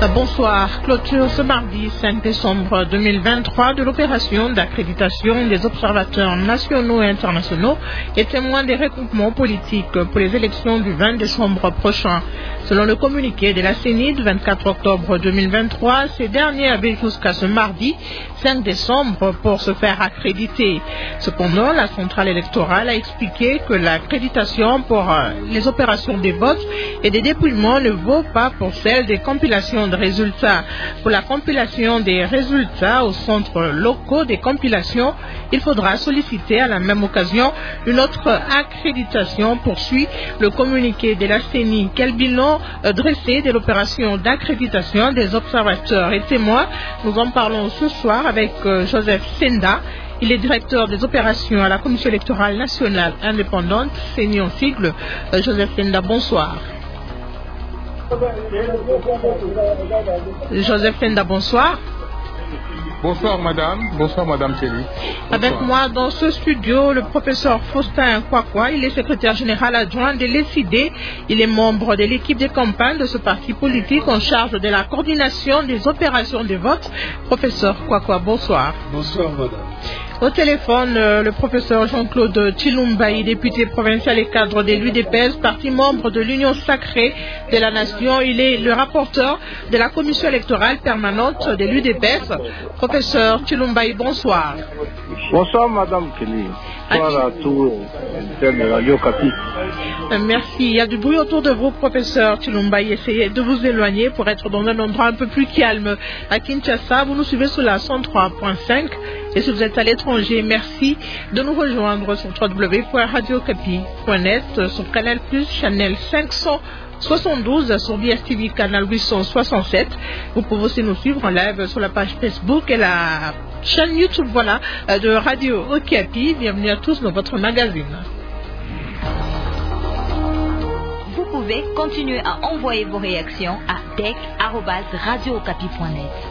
Bonsoir. Clôture ce mardi 5 décembre 2023 de l'opération d'accréditation des observateurs nationaux et internationaux et témoins des regroupements politiques pour les élections du 20 décembre prochain. Selon le communiqué de la CENI du 24 octobre 2023, ces derniers avaient jusqu'à ce mardi 5 décembre pour se faire accréditer. Cependant, la centrale électorale a expliqué que l'accréditation pour les opérations des votes et des dépouillements ne vaut pas pour celle des compilations de résultats. Pour la compilation des résultats aux centres locaux des compilations, il faudra solliciter à la même occasion une autre accréditation, poursuit le communiqué de la CENI. Quel bilan dressé de l'opération d'accréditation des observateurs et témoins? Nous en parlons ce soir avec Joseph Senda. Il est directeur des opérations à la Commission électorale nationale indépendante, CENI en sigle. Joseph Senda, bonsoir. Joseph Senda, bonsoir. Bonsoir madame Kelly. Avec moi dans ce studio, le professeur Faustin Kwakwa, il est secrétaire général adjoint de l'ECID. Il est membre de l'équipe de campagne de ce parti politique en charge de la coordination des opérations de vote. Professeur Kwakwa, bonsoir. Bonsoir madame. Au téléphone, le professeur Jean-Claude Chilumbaï, député provincial et cadre de l'UDPS, parti membre de l'Union sacrée de la nation. Il est le rapporteur de la commission électorale permanente de l'UDPS. Professeur Chilumbaï, bonsoir. Bonsoir madame Kelly. Bonsoir à tous les Radio Capi. Merci. Il y a du bruit autour de vous, professeur Chilumbaï. Essayez de vous éloigner pour être dans un endroit un peu plus calme. À Kinshasa, vous nous suivez sur la 103.5. Et si vous êtes à l'étranger, merci de nous rejoindre sur www.radiocapi.net, sur Canal+, Channel 572, sur DSTV, Canal 867. Vous pouvez aussi nous suivre en live sur la page Facebook et la chaîne YouTube, de Radio Okapi. Bienvenue à tous dans votre magazine. Vous pouvez continuer à envoyer vos réactions à dec@radiookapi.net.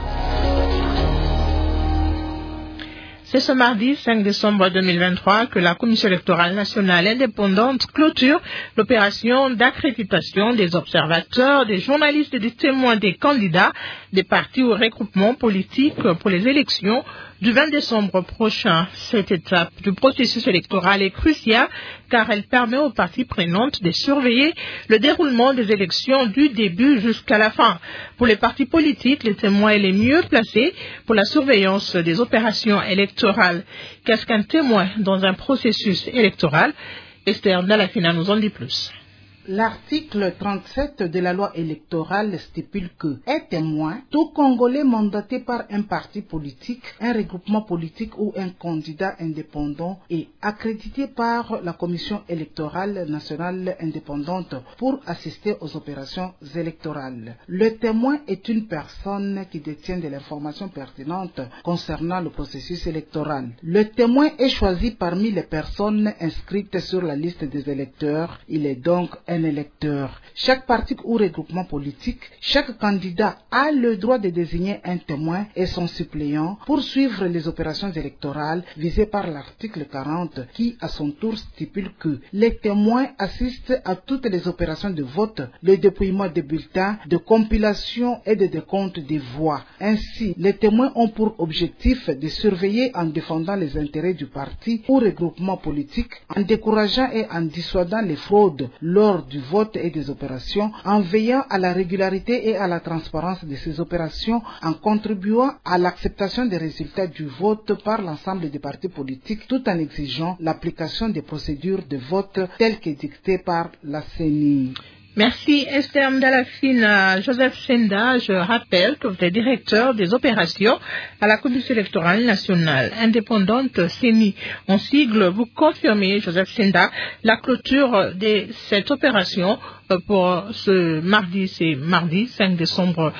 C'est ce mardi 5 décembre 2023 que la Commission électorale nationale indépendante clôture l'opération d'accréditation des observateurs, des journalistes et des témoins des candidats des partis ou regroupements politiques pour les élections du 20 décembre prochain. Cette étape du processus électoral est cruciale car elle permet aux parties prenantes de surveiller le déroulement des élections du début jusqu'à la fin. Pour les partis politiques, les témoins sont les mieux placés pour la surveillance des opérations électorales. Qu'est-ce qu'un témoin dans un processus électoral? Esther Dalafina nous en dit plus. L'article 37 de la loi électorale stipule que est témoin tout Congolais mandaté par un parti politique, un regroupement politique ou un candidat indépendant et accrédité par la Commission électorale nationale indépendante pour assister aux opérations électorales. Le témoin est une personne qui détient de l'information pertinente concernant le processus électoral. Le témoin est choisi parmi les personnes inscrites sur la liste des électeurs. Il est donc un électeur. Chaque parti ou regroupement politique, chaque candidat a le droit de désigner un témoin et son suppléant pour suivre les opérations électorales visées par l'article 40 qui, à son tour, stipule que les témoins assistent à toutes les opérations de vote, le dépouillement des bulletins, de compilation et de décompte des voix. Ainsi, les témoins ont pour objectif de surveiller en défendant les intérêts du parti ou regroupement politique, en décourageant et en dissuadant les fraudes lors du vote et des opérations, en veillant à la régularité et à la transparence de ces opérations, en contribuant à l'acceptation des résultats du vote par l'ensemble des partis politiques, tout en exigeant l'application des procédures de vote telles que dictées par la CENI. Merci Esther Mdalafine. Joseph Senda, je rappelle que vous êtes directeur des opérations à la Commission électorale nationale indépendante CENI. En sigle, vous confirmez, Joseph Senda, la clôture de cette opération pour ce mardi, c'est mardi 5 décembre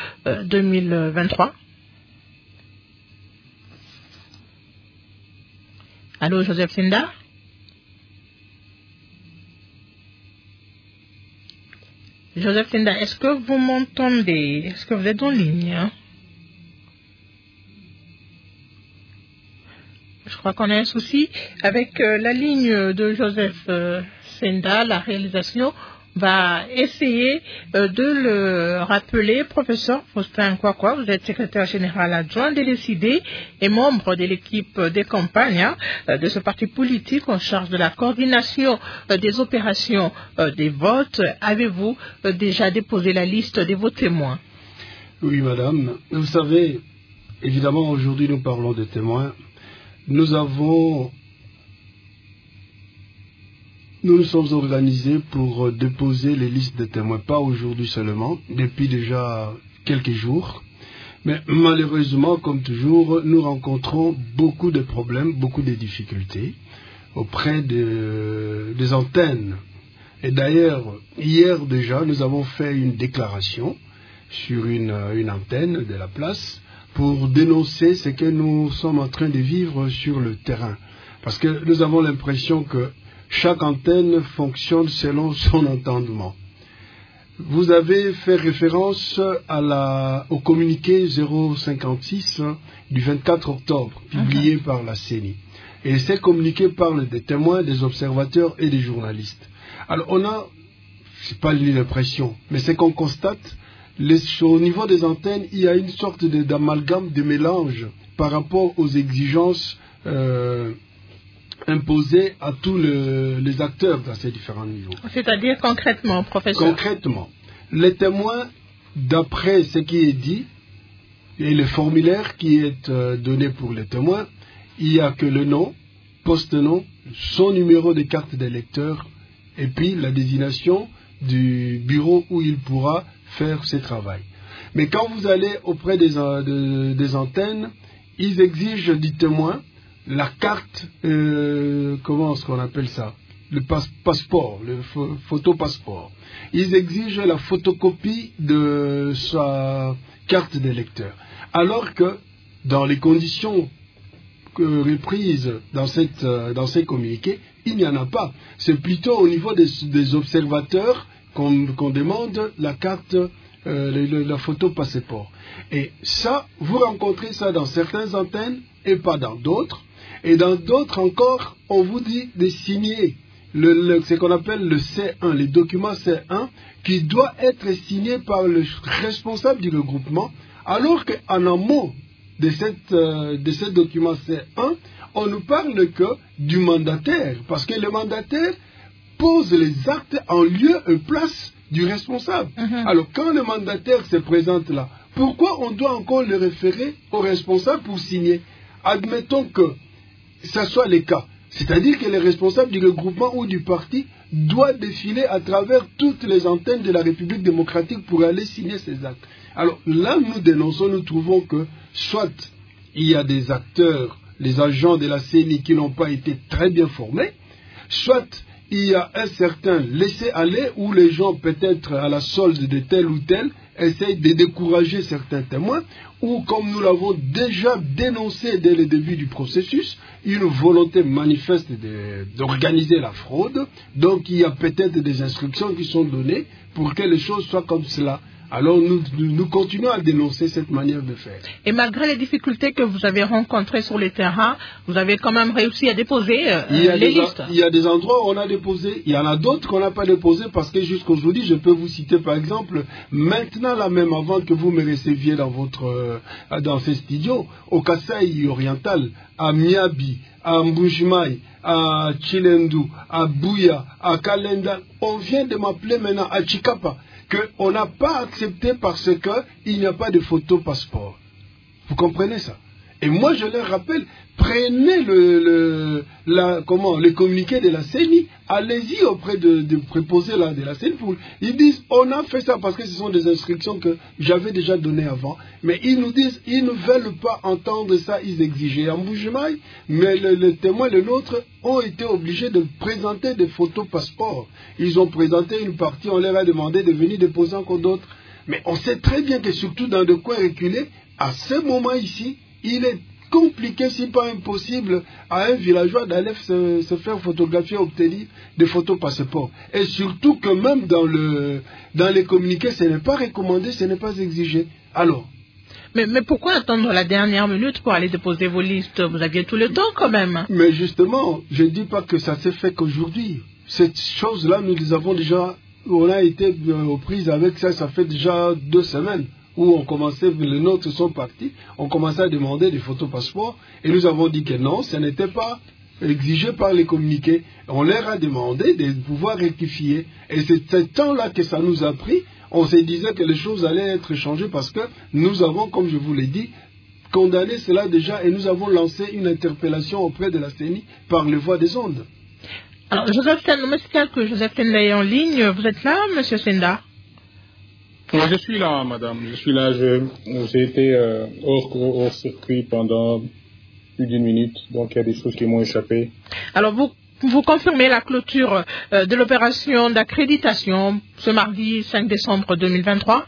2023. Allô, Joseph Senda? Joseph Senda, est-ce que vous m'entendez? Est-ce que vous êtes en ligne? Je crois qu'on a un souci avec la ligne de Joseph Senda, la réalisation. va essayer de le rappeler. Professeur Faustin Kwakwa, vous êtes secrétaire général adjoint de l'ECD et membre de l'équipe des campagnes de ce parti politique en charge de la coordination des opérations des votes. Avez-vous déjà déposé la liste de vos témoins? Oui, madame. Vous savez, évidemment, aujourd'hui, nous parlons de témoins. Nous nous sommes organisés pour déposer les listes de témoins, pas aujourd'hui seulement, depuis déjà quelques jours. Mais malheureusement, comme toujours, nous rencontrons beaucoup de problèmes, beaucoup de difficultés auprès des antennes. Et d'ailleurs, hier déjà, nous avons fait une déclaration sur une antenne de la place pour dénoncer ce que nous sommes en train de vivre sur le terrain. Parce que nous avons l'impression que chaque antenne fonctionne selon son entendement. Vous avez fait référence au communiqué 056 du 24 octobre, publié par la CENI. Et ces communiqués parlent des témoins, des observateurs et des journalistes. Alors on a, c'est pas l'impression, mais c'est qu'on constate, au niveau des antennes, il y a une sorte d'amalgame, de mélange par rapport aux exigences imposées à tous les acteurs dans ces différents niveaux. C'est-à-dire concrètement, professeur? Concrètement, les témoins, d'après ce qui est dit, et le formulaire qui est donné pour les témoins, il n'y a que le nom, poste-nom, son numéro de carte d'électeur, et puis la désignation du bureau où il pourra faire ce travail. Mais quand vous allez auprès des antennes, ils exigent du témoin la carte, comment est-ce qu'on appelle ça? Le passeport, le photo-passeport. Ils exigent la photocopie de sa carte d'électeur. Alors que dans les conditions reprises dans ces communiqués, il n'y en a pas. C'est plutôt au niveau des observateurs qu'on demande la carte, la photo passeport. Et ça, vous rencontrez ça dans certaines antennes et pas dans d'autres. Et dans d'autres encore, on vous dit de signer ce qu'on appelle le C1, les documents C1, qui doit être signé par le responsable du regroupement, alors qu'en amont de ce document C1, on ne parle que du mandataire, parce que le mandataire pose les actes en lieu et place du responsable. Alors, quand le mandataire se présente là, pourquoi on doit encore le référer au responsable pour signer? Admettons que ça soit le cas. C'est-à-dire que le responsable du regroupement ou du parti doit défiler à travers toutes les antennes de la République démocratique pour aller signer ces actes. Alors là, nous dénonçons, nous trouvons que soit il y a des acteurs, les agents de la CENI qui n'ont pas été très bien formés, soit il y a un certain laisser-aller où les gens, peut-être à la solde de tel ou tel, essayent de décourager certains témoins, ou comme nous l'avons déjà dénoncé dès le début du processus, une volonté manifeste d'organiser la fraude. Donc il y a peut-être des instructions qui sont données pour que les choses soient comme cela. Alors nous continuons à dénoncer cette manière de faire. Et malgré les difficultés que vous avez rencontrées sur le terrain, vous avez quand même réussi à déposer les listes. Il y a des endroits où on a déposé, il y en a d'autres qu'on n'a pas déposé parce que jusqu'aujourd'hui, je peux vous citer par exemple, maintenant là même avant que vous me receviez dans ces studios, au Kasaï oriental, à Miabi, à Mbujimaï, à Chilendu, à Bouya, à Kalenda, on vient de m'appeler maintenant à Chikapa, qu'on n'a pas accepté parce qu'il n'y a pas de photo passeport. Vous comprenez ça? Et moi je leur rappelle, prenez le communiqué de la CENI, allez-y auprès de préposés là de la CENI. Ils disent, on a fait ça parce que ce sont des instructions que j'avais déjà données avant. Mais ils nous disent, ils ne veulent pas entendre ça, ils exigeaient en Mbujimaï. Mais les témoins, les nôtres, ont été obligés de présenter des photos passeports. Ils ont présenté une partie, on leur a demandé de venir déposer encore d'autres. Mais on sait très bien que surtout dans des coins reculés, à ce moment ici, il est compliqué, si pas impossible, à un villageois d'aller se faire photographier, obtenir des photos passeports. Et surtout que même dans les communiqués, ce n'est pas recommandé, ce n'est pas exigé. Alors, mais pourquoi attendre la dernière minute pour aller déposer vos listes? Vous aviez tout le temps quand même. Mais justement, je ne dis pas que ça s'est fait qu'aujourd'hui. Cette chose-là, nous les avons déjà on a été aux prises avec ça, ça fait déjà 2 semaines où on commençait, les nôtres sont partis, on commençait à demander des photos passeports et nous avons dit que non, ça n'était pas exigé par les communiqués. On leur a demandé de pouvoir rectifier. Et c'est ce temps-là que ça nous a pris. On se disait que les choses allaient être changées parce que nous avons, comme je vous l'ai dit, condamné cela déjà et nous avons lancé une interpellation auprès de la CENI par les voies des ondes. Alors, Joseph Senda est en ligne. Vous êtes là, monsieur Senda? Je suis là, madame. Je suis là. J'ai été hors circuit pendant plus d'1 minute, donc il y a des choses qui m'ont échappé. Alors, vous confirmez la clôture de l'opération d'accréditation ce mardi 5 décembre 2023?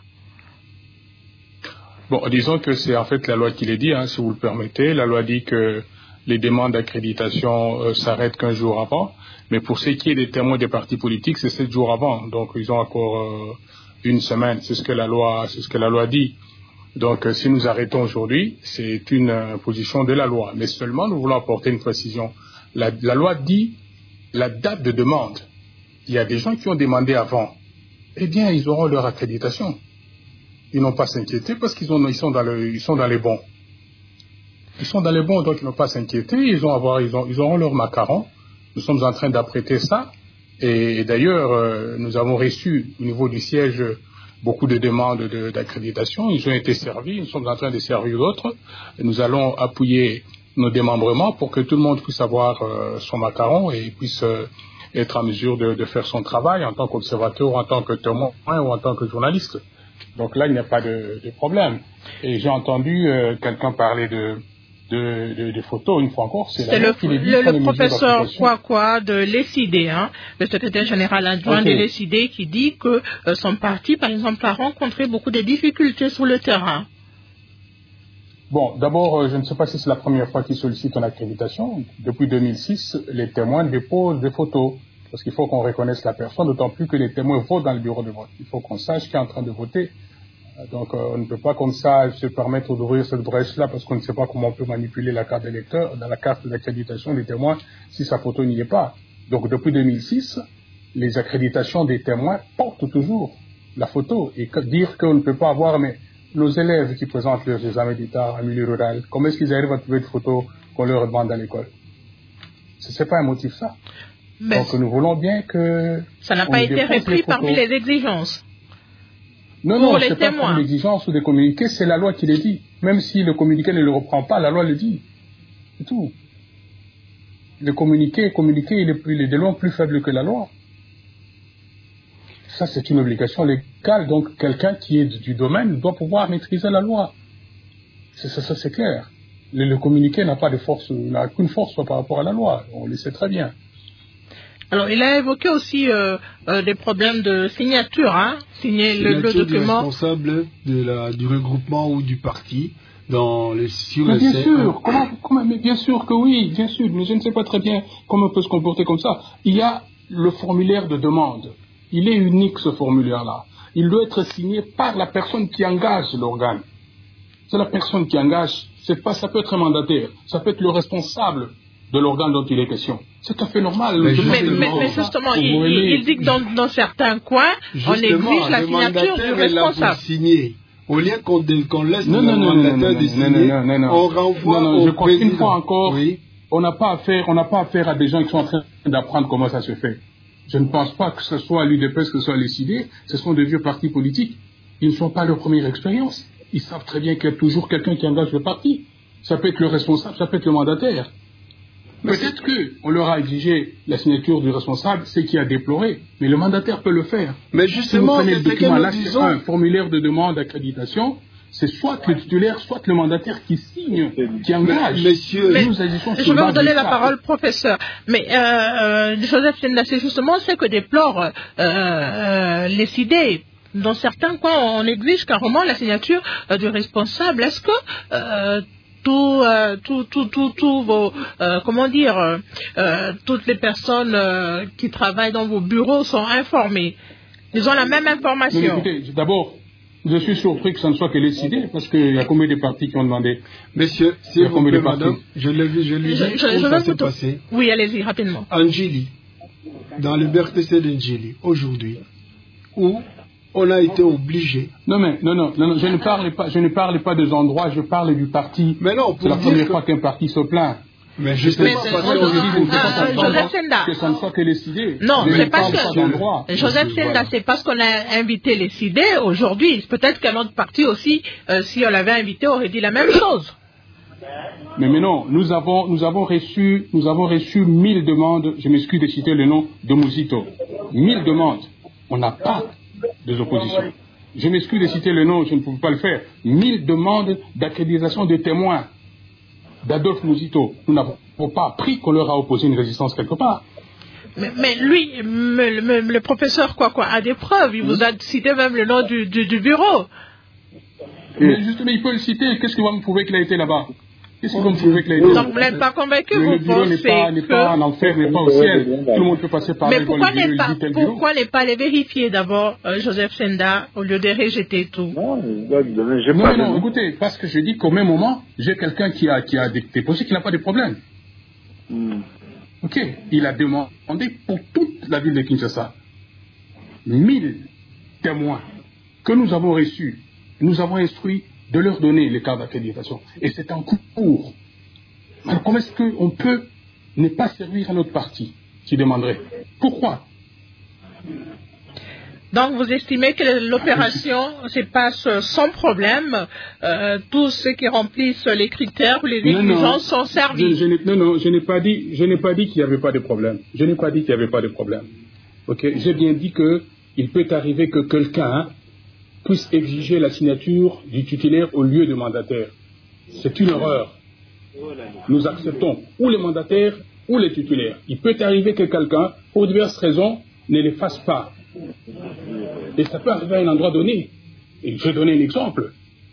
Bon, disons que c'est en fait la loi qui le dit, si vous le permettez. La loi dit que les demandes d'accréditation s'arrêtent qu'1 jour avant, mais pour ce qui est des témoins des partis politiques, c'est 7 jours avant. Donc, ils ont encore 1 semaine. C'est ce que la loi dit. Donc, si nous arrêtons aujourd'hui, c'est une position de la loi. Mais seulement, nous voulons apporter une précision. La loi dit la date de demande. Il y a des gens qui ont demandé avant. Eh bien, ils auront leur accréditation. Ils n'ont pas à s'inquiéter parce qu'ils sont dans les bons. Ils sont dans les bons, donc ils n'ont pas à s'inquiéter. Ils auront leur macaron. Nous sommes en train d'apprêter ça. Et d'ailleurs, nous avons reçu au niveau du siège beaucoup de demandes d'accréditation. Ils ont été servis. Nous sommes en train de servir d'autres. Nous allons appuyer nos démembrements pour que tout le monde puisse avoir son macaron et puisse être en mesure de faire son travail en tant qu'observateur, en tant que témoin ou en tant que journaliste. Donc là, il n'y a pas de problème. Et j'ai entendu quelqu'un parler de photos, une fois encore. C'est le professeur Kwakwa de l'ECID, le secrétaire général adjoint de l'ECID, qui dit que son parti, par exemple, a rencontré beaucoup de difficultés sur le terrain. Bon, d'abord, je ne sais pas si c'est la première fois qu'ils sollicitent une accréditation. Depuis 2006, les témoins déposent des photos. Parce qu'il faut qu'on reconnaisse la personne, d'autant plus que les témoins votent dans le bureau de vote. Il faut qu'on sache qui est en train de voter. Donc, on ne peut pas comme ça se permettre d'ouvrir cette brèche-là parce qu'on ne sait pas comment on peut manipuler la carte d'électeur, dans la carte d'accréditation des témoins, si sa photo n'y est pas. Donc, depuis 2006, les accréditations des témoins portent toujours la photo. Et dire qu'on ne peut pas avoir, mais nos élèves qui présentent leurs examens d'État en milieu rural, comment est-ce qu'ils arrivent à trouver des photos qu'on leur demande à l'école? Ce n'est pas un motif, ça. Mais donc, nous voulons bien que... Ça n'a pas été repris parmi les exigences. Non, c'est pas parmi les exigences ou des communiqués, c'est la loi qui le dit. Même si le communiqué ne le reprend pas, la loi le dit. C'est tout. Le communiqué, il est de loin plus faible que la loi. Ça, c'est une obligation légale. Donc, quelqu'un qui est du domaine doit pouvoir maîtriser la loi. Ça, c'est clair. Le communiqué n'a pas de force, n'a qu'une force par rapport à la loi. On le sait très bien. Alors, il a évoqué aussi des problèmes de signature, signer le document. Du responsable du regroupement ou du parti sur le bien sûr, mais bien sûr que oui, bien sûr, mais je ne sais pas très bien comment on peut se comporter comme ça. Il y a le formulaire de demande. Il est unique, ce formulaire-là. Il doit être signé par la personne qui engage l'organe. C'est la personne qui engage. Ça peut être un mandataire, ça peut être le responsable de l'organe dont il est question. C'est tout à fait normal. Mais justement, il dit que dans certains coins, on exige la signature du responsable. Au lieu qu'on laisse le mandataire désigner, on renvoie au je crois qu'une fois encore, on n'a pas affaire à des gens qui sont en train d'apprendre comment ça se fait. Je ne pense pas que ce soit l'UDPS, que ce soit l'ECID, ce sont des vieux partis politiques. Ils ne sont pas leur première expérience. Ils savent très bien qu'il y a toujours quelqu'un qui engage le parti. Ça peut être le responsable, ça peut être le mandataire. Peut-être qu'on leur a exigé la signature du responsable, c'est qui a déploré, mais le mandataire peut le faire. Mais justement, si vous prenez le document là, c'est un formulaire de demande d'accréditation, c'est soit le titulaire, soit le mandataire qui signe, qui engage. Je vais vous donner la parole, professeur. Mais Joseph Senda, c'est justement ce que déplore les idées. Dans certains coins, on exige carrément la signature du responsable. Est-ce que toutes les personnes qui travaillent dans vos bureaux sont informées? Ils ont la même information. Mais écoutez, d'abord, je suis surpris que ce ne soit que les idées, parce qu'il y a combien de partis qui ont demandé? Monsieur, s'il vous plaît, madame, je l'ai vu, où ça s'est passé. Oui, allez-y, rapidement. Angili, dans le BRTC d'Angili, aujourd'hui, où on a été obligé. Non, je ne parle pas des endroits, je parle du parti. Mais non, c'est la première fois qu'un parti se plaint. Mais justement, Joseph Senda. Que ça ne soit que les idées. Non, c'est parce que Joseph Senda, c'est parce qu'on a invité les idées aujourd'hui. Peut-être qu'un autre parti aussi, si on l'avait invité, aurait dit la même chose. Mais non, nous avons reçu 1000 demandes, je m'excuse de citer le nom de Mouzito. 1000 demandes. On n'a pas des oppositions. Je m'excuse de citer le nom, je ne pouvais pas le faire. 1000 demandes d'accréditation de témoins d'Adolphe Mouzito. Nous n'avons pas appris qu'on leur a opposé une résistance quelque part. Mais lui, le professeur quoi, a des preuves. Il vous a cité même le nom du bureau. Mais justement, il peut le citer. Qu'est-ce que vous me prouvez qu'il a été là-bas? Qu'est-ce que vous me prouvez qu'il a été là-bas? Donc vous n'êtes pas convaincu, vous le bureau n'est pas en enfer, n'est pas au ciel. Tout le monde peut passer par là. Mais pourquoi ne pas les vérifier d'abord, Joseph Senda, au lieu de rejeter tout? Non, écoutez, parce que je dis qu'au même moment, j'ai quelqu'un qui a déposé qui n'a pas de problème. Ok, il a demandé pour toute la ville de Kinshasa 1000 témoins que nous avons reçus. Nous avons instruit de leur donner les cartes d'accréditation. Et c'est en cours. Alors comment est-ce qu'on peut ne pas servir à notre parti qui demanderait? Pourquoi? Donc vous estimez que l'opération se passe sans problème, tous ceux qui remplissent les critères ou les exigences sont servis. Je n'ai pas dit qu'il n'y avait pas de problème. Je n'ai pas dit qu'il n'y avait pas de problème. Ok, j'ai bien dit qu'il peut arriver que quelqu'un puisse exiger la signature du titulaire au lieu du mandataire. C'est une erreur. Nous acceptons ou les mandataires ou les titulaires. Il peut arriver que quelqu'un, pour diverses raisons, ne les fasse pas. Et ça peut arriver à un endroit donné. Et je vais donner un exemple.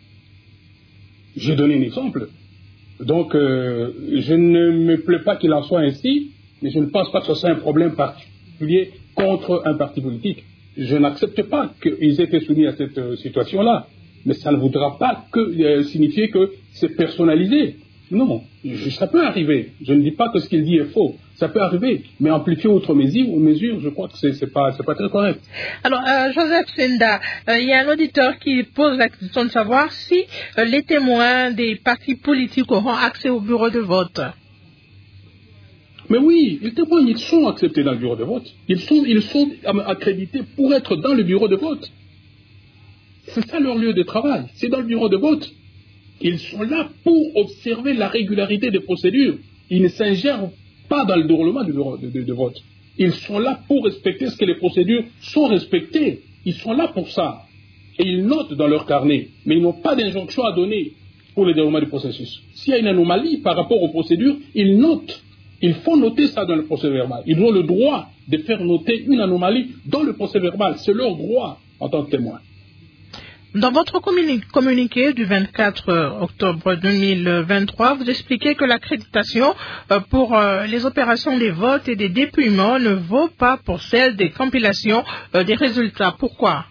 Donc, je ne me plais pas qu'il en soit ainsi, mais je ne pense pas que ce soit un problème particulier contre un parti politique. Je n'accepte pas qu'ils aient été soumis à cette situation-là. Mais ça ne voudra pas signifier que c'est personnalisé. Non, ça peut arriver. Je ne dis pas que ce qu'il dit est faux. Ça peut arriver. Mais amplifier autre mesure, je crois que c'est pas très correct. Alors, Joseph Senda, il y a un auditeur qui pose la question de savoir si les témoins des partis politiques auront accès au bureau de vote. Mais oui, les témoins, ils sont acceptés dans le bureau de vote. Ils sont accrédités pour être dans le bureau de vote. C'est ça leur lieu de travail. C'est dans le bureau de vote. Ils sont là pour observer la régularité des procédures. Ils ne s'ingèrent pas dans le déroulement du bureau de vote. Ils sont là pour respecter ce que les procédures sont respectées. Ils sont là pour ça. Et ils notent dans leur carnet. Mais ils n'ont pas d'injonction à donner pour le déroulement du processus. S'il y a une anomalie par rapport aux procédures, ils notent. Il faut noter ça dans le procès verbal. Ils ont le droit de faire noter une anomalie dans le procès verbal. C'est leur droit en tant que témoin. Dans votre communiqué du 24 octobre 2023, vous expliquez que l'accréditation pour les opérations des votes et des dépouillements ne vaut pas pour celle des compilations des résultats. Pourquoi?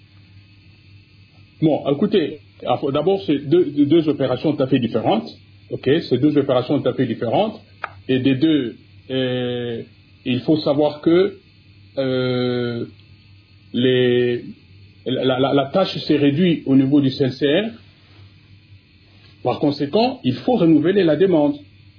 Bon, écoutez, d'abord, c'est deux opérations tout à fait différentes. Ok, c'est deux opérations tout à fait différentes. Et des deux, il faut savoir que la tâche s'est réduite au niveau du CLCR. Par conséquent, il faut renouveler la demande.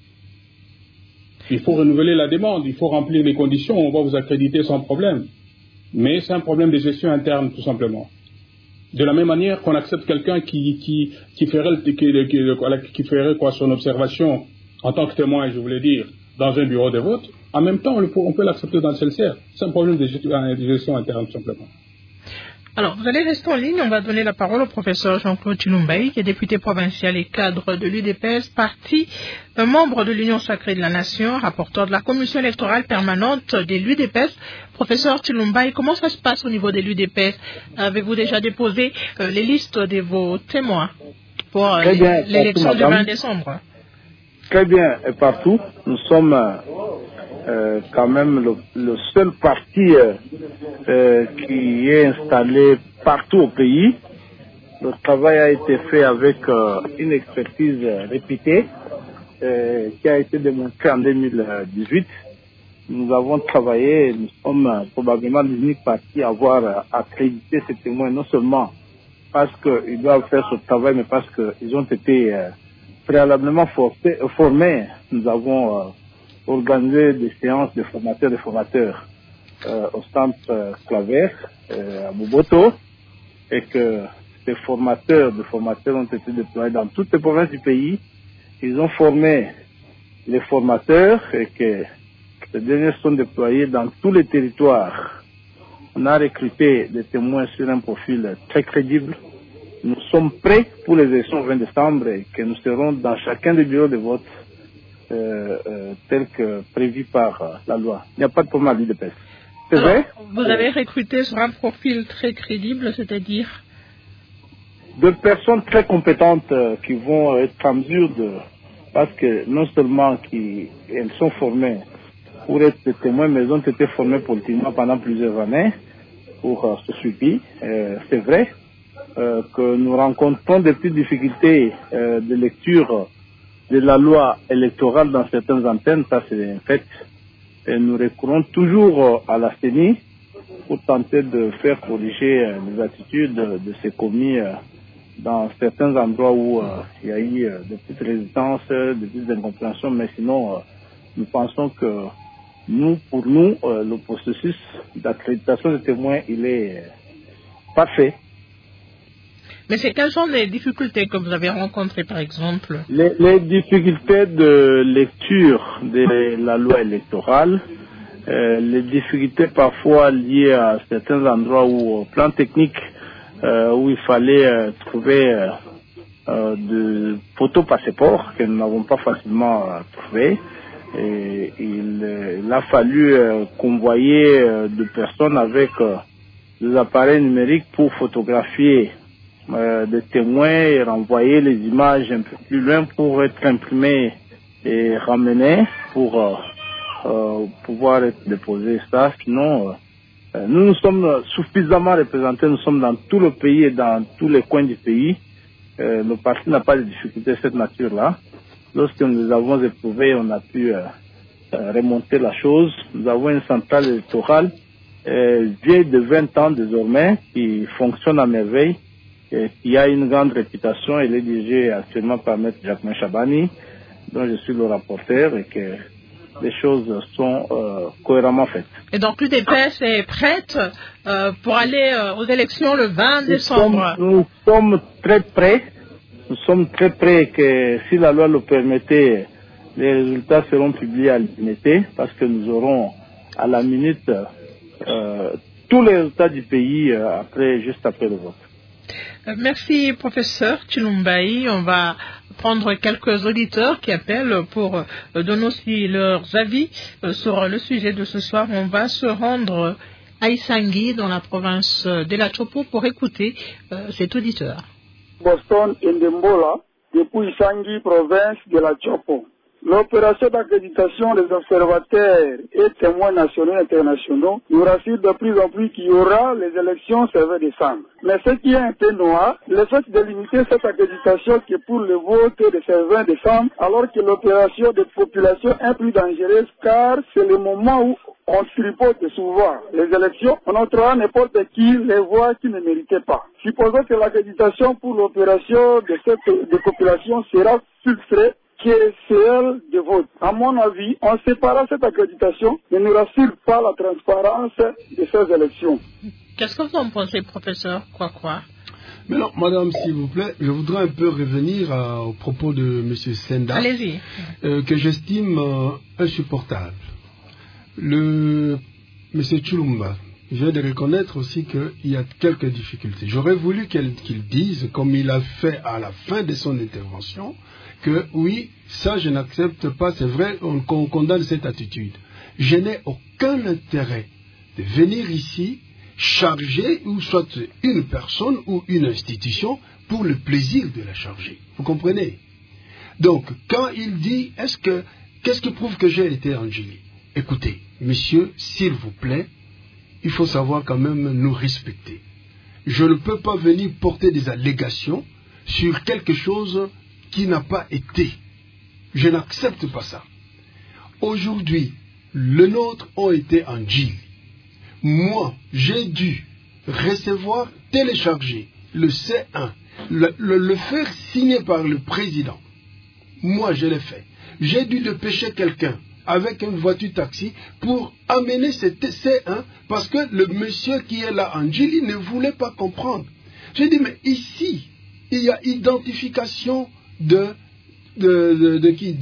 Il faut remplir les conditions, on va vous accréditer sans problème. Mais c'est un problème de gestion interne, tout simplement. De la même manière qu'on accepte quelqu'un qui ferait son observation en tant que témoin, je voulais dire, dans un bureau de vote, en même temps, on peut l'accepter dans le CLCR. C'est un problème de gestion interne, tout simplement. Alors, vous allez rester en ligne. On va donner la parole au professeur Jean-Claude Chilumbaï, qui est député provincial et cadre de l'UDPS, parti membre de l'Union sacrée de la Nation, rapporteur de la commission électorale permanente de l'UDPS. Professeur Chilumbaï, comment ça se passe au niveau de l'UDPS? Avez-vous déjà déposé les listes de vos témoins pour l'élection du 20 décembre? Très bien, et partout. Nous sommes quand même le seul parti qui est installé partout au pays. Le travail a été fait avec une expertise répétée qui a été démontrée en 2018. nous avons travaillé, nous sommes probablement l'unique parti à avoir accrédité ces témoins, non seulement parce qu'ils doivent faire ce travail, mais parce qu'ils ont été préalablement formés. Nous avons organisé des séances de formateurs au centre Claver à Boboto, et que ces formateurs ont été déployés dans toutes les provinces du pays. Ils ont formé les formateurs et que les derniers sont déployés dans tous les territoires. On a recruté des témoins sur un profil très crédible. Nous sommes prêts pour les élections au 20 décembre et que nous serons dans chacun des bureaux de vote tel que prévu par la loi. Il n'y a pas de problème à l'UDPS. C'est vrai? Vous avez recruté sur un profil très crédible, c'est-à-dire? De personnes très compétentes qui vont être en mesure parce que non seulement elles sont formées pour être des témoins, mais elles ont été formées politiquement pendant plusieurs années pour ce suivi. C'est vrai que nous rencontrons des petites difficultés de lecture de la loi électorale dans certaines antennes, ça c'est un fait. Et nous recourons toujours à la CENI pour tenter de faire corriger les attitudes de ces commis dans certains endroits où il y a eu des petites résistances, des petites incompréhensions, mais sinon nous pensons que pour nous, le processus d'accréditation des témoins, il est parfait. Mais quelles sont les difficultés que vous avez rencontrées, par exemple? Les difficultés de lecture de la loi électorale, les difficultés parfois liées à certains endroits où, au plan technique, où il fallait trouver de photos passeports que nous n'avons pas facilement trouvées. Et il a fallu convoyer des personnes avec des appareils numériques pour photographier des témoins et renvoyer les images un peu plus loin pour être imprimées et ramenées pour pouvoir être déposées. Ça, sinon, nous sommes suffisamment représentés, nous sommes dans tout le pays et dans tous les coins du pays. Le parti n'a pas de difficultés de cette nature-là. Lorsque nous les avons éprouvés, on a pu remonter la chose. Nous avons une centrale électorale vieille de 20 ans désormais, qui fonctionne à merveille, et qui a une grande réputation. Elle est dirigée actuellement par M. Jacquemin Chabani, dont je suis le rapporteur, et que les choses sont cohéremment faites. Et donc l'UDPS est prête pour aller aux élections le 20 décembre. Nous sommes très prêts. Nous sommes très prêts que si la loi le permettait, les résultats seront publiés à l'unité, parce que nous aurons à la minute tous les résultats du pays juste après le vote. Merci, professeur Chilumbaï. On va prendre quelques auditeurs qui appellent pour donner aussi leurs avis sur le sujet de ce soir. On va se rendre à Isangui, dans la province de la Chopo, pour écouter cet auditeur. Boston Ndembola, depuis Isangui, province de la Chopo. L'opération d'accréditation des observateurs et témoins nationaux et internationaux nous rassure de plus en plus qu'il y aura les élections ce 20 décembre. Mais ce qui est un peu noir, le fait de limiter cette accréditation qui est pour le vote de ce 20 décembre, alors que l'opération de population est plus dangereuse, car c'est le moment où on tripote souvent les élections, on octroie n'importe qui les voix qui ne méritaient pas. Supposons que l'accréditation pour l'opération de cette population sera filtrée, qui est celle de vote. À mon avis, on sépare cette accréditation, mais ne rassure pas la transparence de ces élections. Qu'est-ce que vous en pensez, professeur Quoi? Mais non, madame, s'il vous plaît, je voudrais un peu revenir au propos de M. Senda. Allez-y. Que j'estime insupportable. M. Chilumba vient de reconnaître aussi qu'il y a quelques difficultés. J'aurais voulu qu'il dise, comme il a fait à la fin de son intervention, que oui, ça je n'accepte pas, c'est vrai, on condamne cette attitude. Je n'ai aucun intérêt de venir ici charger ou soit une personne ou une institution pour le plaisir de la charger. Vous comprenez? Donc, quand il dit, qu'est-ce qui prouve que j'ai été angélique? Écoutez, monsieur, s'il vous plaît, il faut savoir quand même nous respecter. Je ne peux pas venir porter des allégations sur quelque chose qui n'a pas été. Je n'accepte pas ça. Aujourd'hui, le nôtre ont été en Djili. Moi, j'ai dû recevoir, télécharger le C1, le faire signer par le président. Moi, je l'ai fait. J'ai dû dépêcher quelqu'un avec une voiture taxi pour amener ce C1 parce que le monsieur qui est là en Djili ne voulait pas comprendre. J'ai dit, mais ici, il y a identification de qui?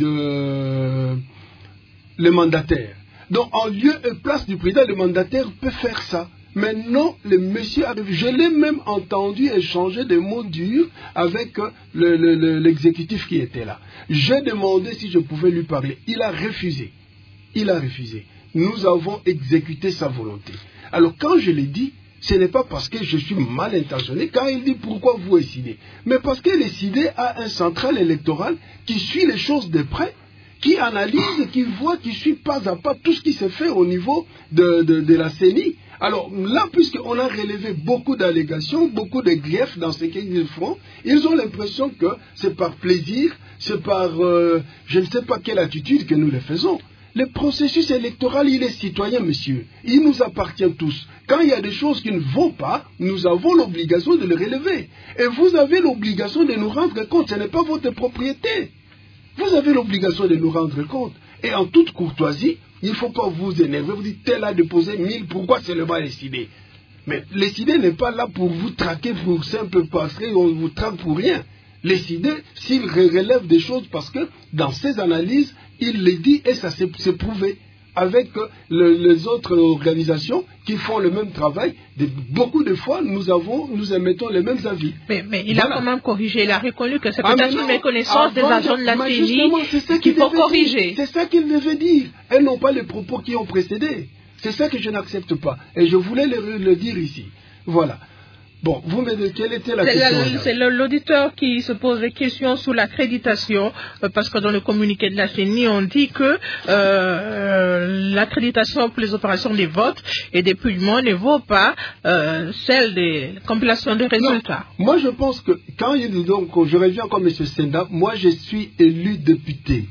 Le mandataire. Donc, en lieu et place du président, le mandataire peut faire ça. Mais non, le monsieur arrive. Je l'ai même entendu échanger des mots durs avec l'exécutif qui était là. J'ai demandé si je pouvais lui parler. Il a refusé. Il a refusé. Nous avons exécuté sa volonté. Alors, quand je l'ai dit, ce n'est pas parce que je suis mal intentionné. Quand il dit pourquoi vous décidez, mais parce que le CIDE a un central électoral qui suit les choses de près, qui analyse, qui voit, qui suit pas à pas tout ce qui se fait au niveau de la CENI. Alors là, puisqu'on a relevé beaucoup d'allégations, beaucoup de griefs dans ce qu'ils font, ils ont l'impression que c'est par plaisir, c'est par je ne sais pas quelle attitude que nous le faisons. Le processus électoral, il est citoyen, monsieur. Il nous appartient tous. Quand il y a des choses qui ne vont pas, nous avons l'obligation de les relever. Et vous avez l'obligation de nous rendre compte. Ce n'est pas votre propriété. Vous avez l'obligation de nous rendre compte. Et en toute courtoisie, il ne faut pas vous énerver. Vous dites, tel a déposé 1000, pourquoi seulement les CIDE? Mais les CIDE n'est pas là pour vous traquer pour simple passerie, on vous traque pour rien. Les CIDE, s'ils relèvent des choses, parce que dans ces analyses, il les dit et ça s'est prouvé avec les autres organisations qui font le même travail. Beaucoup de fois, nous émettons les mêmes avis. Mais il a quand même corrigé. Il a reconnu que c'est peut-être une méconnaissance des agents de la CENI qu'il faut corriger. C'est ça qu'il devait dire. Et non pas les propos qui ont précédé. C'est ça que je n'accepte pas. Et je voulais le dire ici. Voilà. Bon, vous me dites, quelle était la question? C'est l'auditeur qui se pose des questions sur l'accréditation, parce que dans le communiqué de la CENI, on dit que l'accréditation pour les opérations des votes et des dépouillements ne vaut pas celle des compilations des résultats. Non. Moi, je pense que quand je reviens comme M. Senda, moi, je suis élu député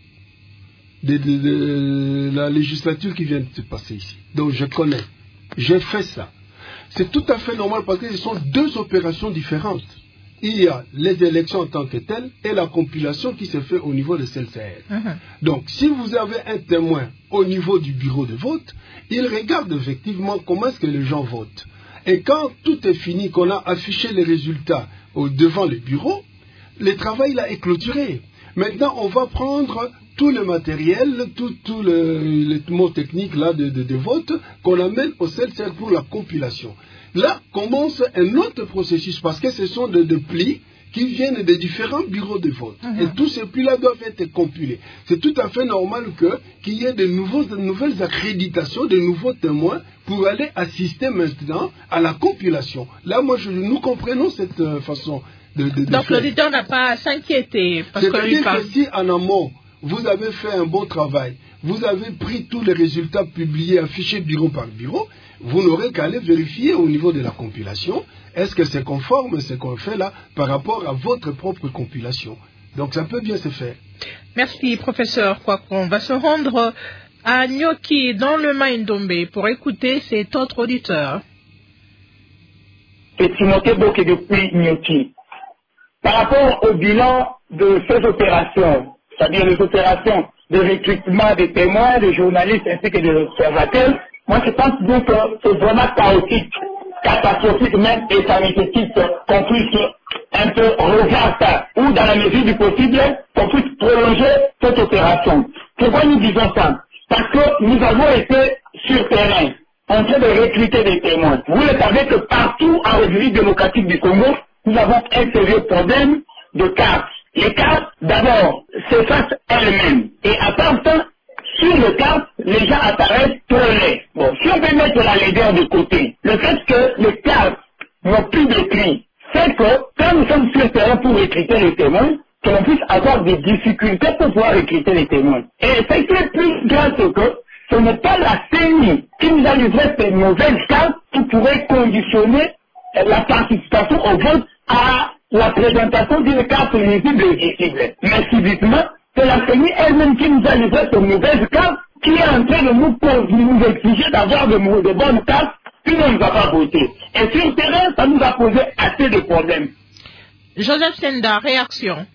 de la législature qui vient de se passer ici. Donc, je connais. J'ai fait ça. C'est tout à fait normal parce que ce sont deux opérations différentes. Il y a les élections en tant que telles et la compilation qui se fait au niveau de CELCR. Donc, si vous avez un témoin au niveau du bureau de vote, il regarde effectivement comment est-ce que les gens votent. Et quand tout est fini, qu'on a affiché les résultats devant le bureau, le travail là est clôturé. Maintenant, on va prendre tout le matériel, tout le mot technique là de vote qu'on amène au CELCR pour la compilation. Là commence un autre processus parce que ce sont des plis qui viennent des différents bureaux de vote. Et tous ces plis-là doivent être compilés. C'est tout à fait normal qu'il y ait de nouvelles accréditations, de nouveaux témoins pour aller assister maintenant à la compilation. Là, nous comprenons cette façon donc l'auditeur n'a pas à s'inquiéter. C'est-à-dire que si en amont, vous avez fait un bon travail, vous avez pris tous les résultats publiés, affichés bureau par bureau, vous n'aurez qu'à aller vérifier au niveau de la compilation, est-ce que c'est conforme ce qu'on fait là par rapport à votre propre compilation. Donc ça peut bien se faire. Merci professeur Kwakwa. On va se rendre à Nyoki dans le Maïndombe pour écouter cet autre auditeur. C'est Timothée Boké depuis Nyoki. Par rapport au bilan de ces opérations, c'est-à-dire les opérations de recrutement des témoins, des journalistes ainsi que des observateurs, moi je pense bien que c'est vraiment chaotique, catastrophique même, et ça nécessite qu'on puisse un peu revoir ça, ou dans la mesure du possible, qu'on puisse prolonger cette opération. Pourquoi nous disons ça? Parce que nous avons été sur terrain, en train de recruter des témoins. Vous le savez que partout en République démocratique du Congo, nous avons un sérieux problème de cartes. Les cartes, d'abord, s'effacent elles-mêmes. Et à part ça, sur les cartes, les gens apparaissent trop laids. Bon, si on peut mettre la laideur de côté, le fait que les cartes n'ont plus de prix, c'est que quand nous sommes sur le terrain pour recruter les témoins, que l'on puisse avoir des difficultés pour pouvoir recruter les témoins. Et ce qui est plus grave, c'est que ce n'est pas la CENI qui nous a livré ces mauvaises cartes qui pourraient conditionner la participation au vote à la présentation d'une carte lisible et visible. Mais subitement, c'est la CENI elle-même qui nous a livré ces mauvaises cartes qui est en train de nous exiger d'avoir de bonnes cartes, puis on ne va pas voter. Et sur le terrain, ça nous a posé assez de problèmes. Joseph Senda, réaction.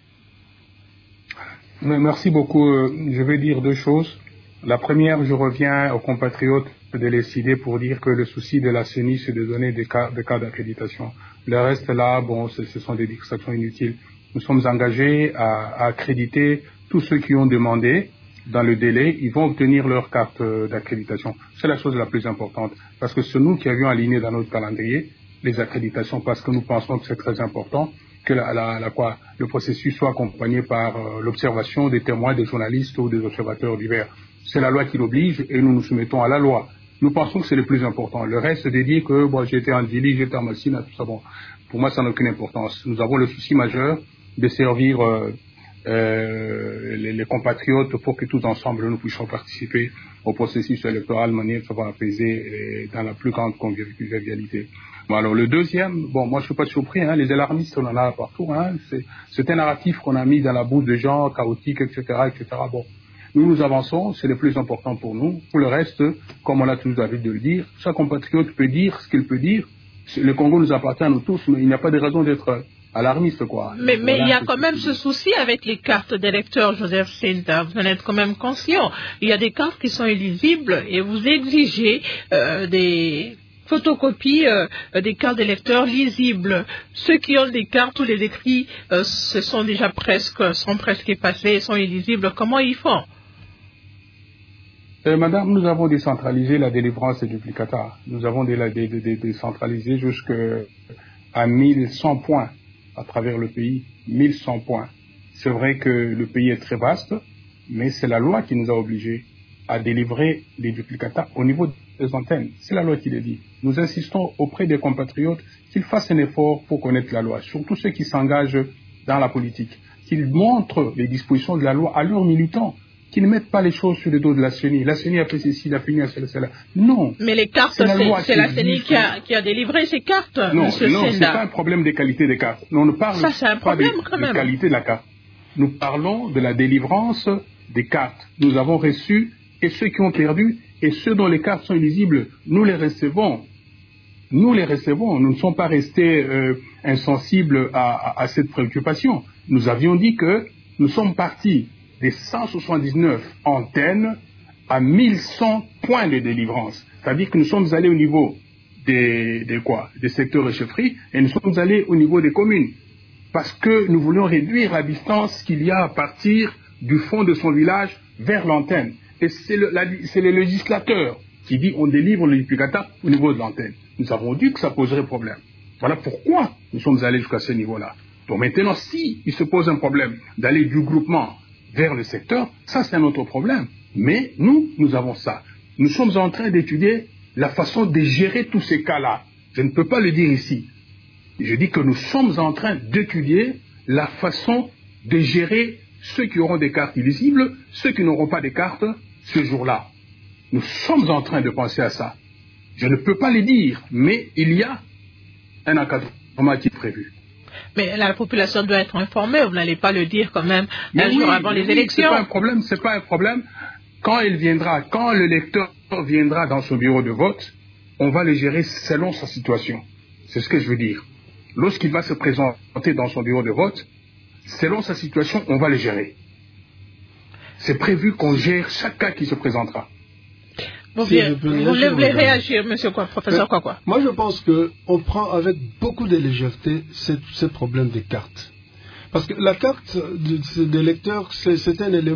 Merci beaucoup. Je vais dire deux choses. La première, je reviens aux compatriotes de décider pour dire que le souci de la CENI, c'est de donner des cas d'accréditation. Le reste là, bon, ce sont des distractions inutiles. Nous sommes engagés à accréditer tous ceux qui ont demandé dans le délai, ils vont obtenir leur carte d'accréditation. C'est la chose la plus importante, parce que c'est nous qui avions aligné dans notre calendrier les accréditations, parce que nous pensons que c'est très important que le processus soit accompagné par l'observation des témoins, des journalistes ou des observateurs divers. C'est la loi qui l'oblige et nous nous soumettons à la loi. Nous pensons que c'est le plus important. Le reste de dire que bon, j'étais en Dili, j'étais en Massina, tout ça, bon, pour moi ça n'a aucune importance. Nous avons le souci majeur de servir les compatriotes pour que tous ensemble nous puissions participer au processus électoral de manière apaisée et dans la plus grande convivialité. Bon, alors le deuxième, bon, moi je suis pas surpris, hein, les alarmistes on en a partout, hein, c'est un narratif qu'on a mis dans la bouche de gens chaotiques, etc., etc. Bon, nous avançons, c'est le plus important pour nous. Pour le reste, comme on a toujours l'habitude de le dire, chaque compatriote peut dire ce qu'il peut dire. Le Congo nous appartient à nous tous, mais il n'y a pas de raison d'être alarmiste, quoi. Mais il y a quand même ce souci avec les cartes d'électeurs, Joseph Senda. Vous en êtes quand même conscient. Il y a des cartes qui sont illisibles et vous exigez des photocopies des cartes d'électeurs lisibles. Ceux qui ont des cartes où les écrits sont presque effacés, sont illisibles. Comment ils font? Madame, nous avons décentralisé la délivrance des duplicata. Nous avons décentralisé jusqu'à 1100 points à travers le pays. 1100 points. C'est vrai que le pays est très vaste, mais c'est la loi qui nous a obligés à délivrer les duplicata au niveau des antennes. C'est la loi qui le dit. Nous insistons auprès des compatriotes qu'ils fassent un effort pour connaître la loi, surtout ceux qui s'engagent dans la politique, qu'ils montrent les dispositions de la loi à leurs militants, qu'ils ne mettent pas les choses sur le dos de la CENI. La CENI a fait ceci, la CENI a fait cela. Non. Mais les cartes, c'est la CENI qui a délivré ces cartes, non, monsieur Senda. Non, c'est pas un problème de qualité des cartes. Non, on ne parle pas de qualité de la carte. Nous parlons de la délivrance des cartes. Nous avons reçu, et ceux qui ont perdu, et ceux dont les cartes sont illisibles, nous les recevons. Nous les recevons. Nous ne sommes pas restés insensibles à cette préoccupation. Nous avions dit que nous sommes partis des 179 antennes à 1100 points de délivrance. C'est-à-dire que nous sommes allés au niveau des secteurs et chefferies et nous sommes allés au niveau des communes. Parce que nous voulons réduire la distance qu'il y a à partir du fond de son village vers l'antenne. Et c'est le législateur qui dit on délivre le duplicata au niveau de l'antenne. Nous avons dit que ça poserait problème. Voilà pourquoi nous sommes allés jusqu'à ce niveau-là. Donc maintenant, si il se pose un problème d'aller du groupement vers le secteur, ça c'est un autre problème. Mais nous avons ça. Nous sommes en train d'étudier la façon de gérer tous ces cas-là. Je ne peux pas le dire ici. Je dis que nous sommes en train d'étudier la façon de gérer ceux qui auront des cartes illisibles, ceux qui n'auront pas de cartes ce jour-là. Nous sommes en train de penser à ça. Je ne peux pas le dire, mais il y a un encadrement qui est prévu. Mais la population doit être informée, vous n'allez pas le dire quand même un jour avant les élections. C'est pas un problème. Quand le lecteur viendra dans son bureau de vote, on va le gérer selon sa situation. C'est ce que je veux dire. Lorsqu'il va se présenter dans son bureau de vote, selon sa situation, on va le gérer. C'est prévu qu'on gère chaque cas qui se présentera. Vous voulez réagir, professeur Kwakwa? Moi, je pense qu'on prend avec beaucoup de légèreté ce problème des cartes. Parce que la carte d'électeur, c'est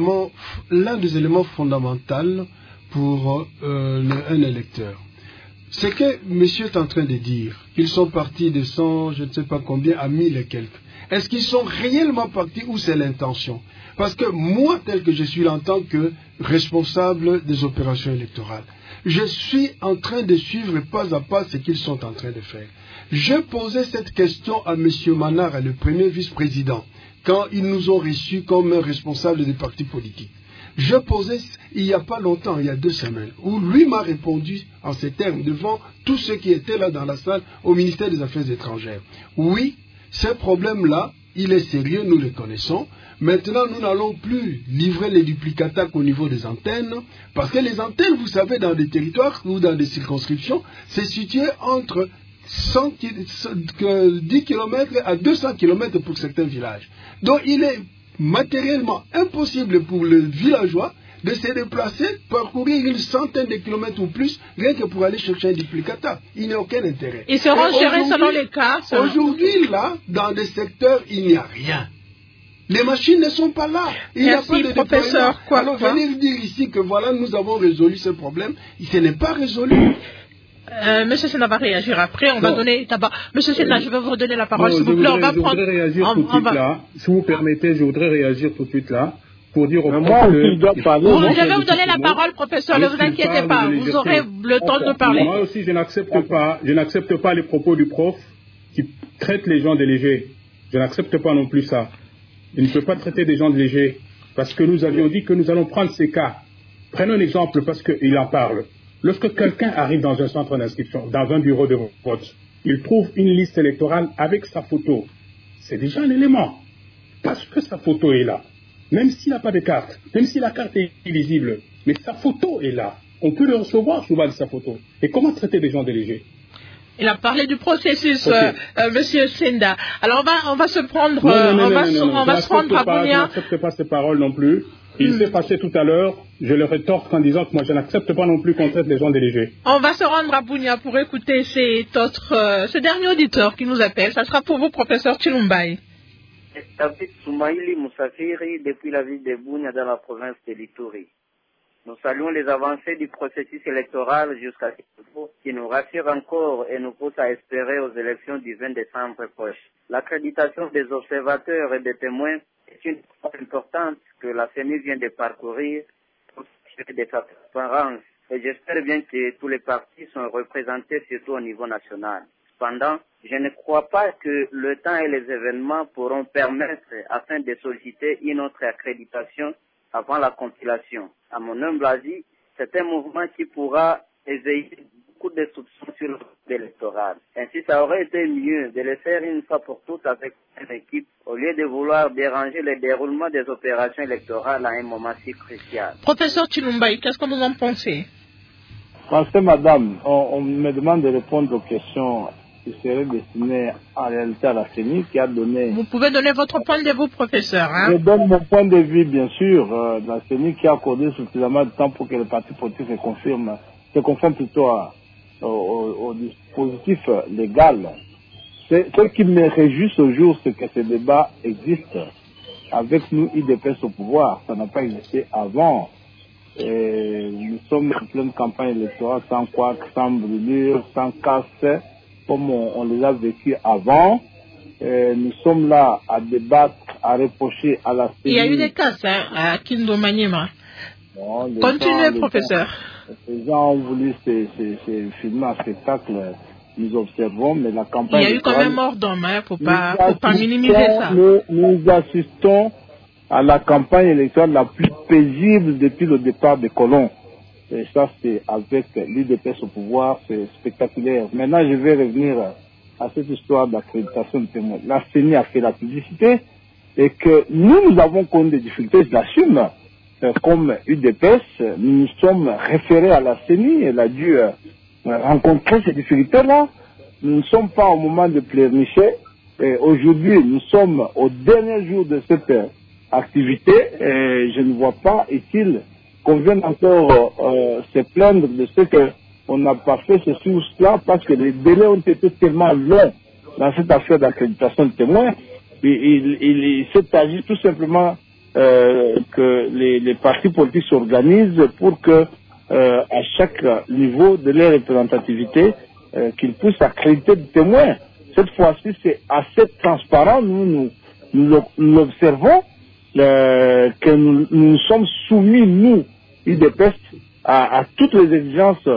l'un des éléments fondamentaux pour un électeur. Ce que monsieur est en train de dire, qu'ils sont partis de 100, je ne sais pas combien, à 1000 et quelques. Est-ce qu'ils sont réellement partis ou c'est l'intention? Parce que moi, tel que je suis en tant que responsable des opérations électorales, je suis en train de suivre pas à pas ce qu'ils sont en train de faire. Je posais cette question à M. Manara, le premier vice-président, quand ils nous ont reçus comme responsables des partis politiques. Je posais, il n'y a pas longtemps, il y a 2 semaines, où lui m'a répondu en ces termes devant tous ceux qui étaient là dans la salle au ministère des Affaires étrangères. Oui, ce problème-là, il est sérieux, nous le connaissons. Maintenant, nous n'allons plus livrer les duplicata qu'au niveau des antennes, parce que les antennes, vous savez, dans des territoires ou dans des circonscriptions, c'est situé entre 10 km à 200 km pour certains villages. Donc, il est matériellement impossible pour le villageois de se déplacer, parcourir une centaine de kilomètres ou plus, rien que pour aller chercher un duplicata. Il n'y a aucun intérêt. Ils seront gérés selon les cas. Aujourd'hui, là, dans des secteurs, il n'y a rien. Les machines ne sont pas là. Il n'y a pas de professeur. Alors, venir dire ici que voilà, nous avons résolu ce problème, ce n'est pas résolu. Monsieur Sena va réagir après. On va donner d'abord. Monsieur Sena, je vais vous redonner la parole, s'il vous plaît. Je voudrais réagir tout de suite là. Si vous permettez, je voudrais réagir tout de suite là. Pour dire au je vais vous donner la parole, professeur. Ne vous inquiétez pas. Vous aurez le temps de parler. Moi aussi, je n'accepte pas les propos du prof qui traite les gens de légers. Je n'accepte pas non plus ça. Il ne peut pas traiter des gens de légers, parce que nous avions dit que nous allons prendre ces cas. Prenons un exemple, parce qu'il en parle. Lorsque quelqu'un arrive dans un centre d'inscription, dans un bureau de vote, il trouve une liste électorale avec sa photo. C'est déjà un élément, parce que sa photo est là. Même s'il n'a pas de carte, même si la carte est illisible, mais sa photo est là. On peut le recevoir souvent de sa photo. Et comment traiter des gens de légers? Il a parlé du processus, Monsieur Senda. Alors on va se prendre, on va se prendre à Bunia. Je n'accepte pas ces paroles non plus. Il s'est passé tout à l'heure, je le rétorque en disant que moi je n'accepte pas non plus qu'on traite les gens de légers. On va se rendre à Bunia pour écouter ce dernier auditeur qui nous appelle. Ça sera pour vous, professeur Chilumbai. David Soumaïli Moussafiri, depuis la ville de Bunia dans la province de l'Ituri. Nous saluons les avancées du processus électoral jusqu'à ce jour qui nous rassure encore et nous pousse à espérer aux élections du 20 décembre proche. L'accréditation des observateurs et des témoins est une étape importante que la CENI vient de parcourir pour s'assurer de sa transparence. Et j'espère bien que tous les partis sont représentés surtout au niveau national. Cependant, je ne crois pas que le temps et les événements pourront permettre, afin de solliciter une autre accréditation avant la compilation. À mon humble avis, c'est un mouvement qui pourra éveiller beaucoup de soupçons sur le vote électoral. Ainsi, ça aurait été mieux de le faire une fois pour toutes avec une équipe, au lieu de vouloir déranger le déroulement des opérations électorales à un moment si crucial. Professeur Chilumbai, qu'est-ce que vous en pensez? Parce que, madame, on me demande de répondre aux questions qui seraient destinées en réalité à la CENI qui a donné... Vous pouvez donner votre point de vue, professeur. Je donne mon point de vue, bien sûr. La CENI qui a accordé suffisamment de temps pour que le parti politique se conforme plutôt au dispositif légal. Ce qui me réjouit ce jour, c'est que ce débat existe. Avec nous, IDPS au pouvoir. Ça n'a pas existé avant. Et nous sommes en pleine campagne électorale sans quoi, sans brûlure, sans casse, comme on les a vécu avant. Nous sommes là à débattre, à reprocher à la CENI. Il y a eu des casses à Kindo Maniema. Continuez, professeur. Les gens ont voulu filmer un spectacle, nous observons, mais la campagne... Il y a eu quand même mort d'homme, faut pas minimiser ça. Nous assistons à la campagne électorale la plus paisible depuis le départ des colons. Et ça, c'est avec l'UDPS au pouvoir, c'est spectaculaire. Maintenant, je vais revenir à cette histoire d'accréditation de témoins. La CENI a fait la publicité et que nous avons connu des difficultés, je l'assume. Comme UDPS, nous nous sommes référés à la CENI, elle a dû rencontrer ces difficultés-là. Nous ne sommes pas au moment de pleurnicher. Aujourd'hui, nous sommes au dernier jour de cette activité et je ne vois pas utile qu'on vienne encore se plaindre de ce qu'on n'a pas fait ceci ou cela parce que les délais ont été tellement longs dans cette affaire d'accréditation de témoins. Il s'est agi tout simplement que les partis politiques s'organisent pour que à chaque niveau de leur représentativité qu'ils puissent accréditer des témoins. Cette fois-ci, c'est assez transparent. Nous l'observons que nous sommes soumis, nous, IDPS, à toutes les exigences